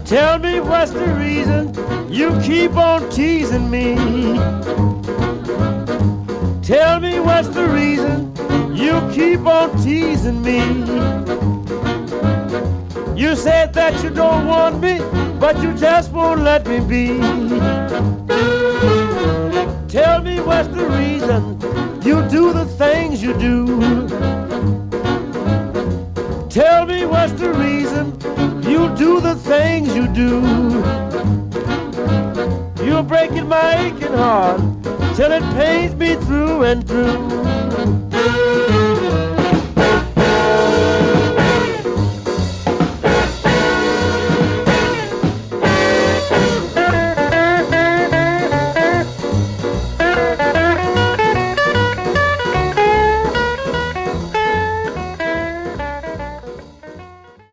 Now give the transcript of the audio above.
Tell me what's the reason you keep on teasing me. Tell me what's the reason you keep on teasing me. You said that you don't want me, but you just won't let me be. Tell me what's the reason you do the things you do. Tell me what's the reason you do the things you do. You're breaking my aching heart till it pains me through and through.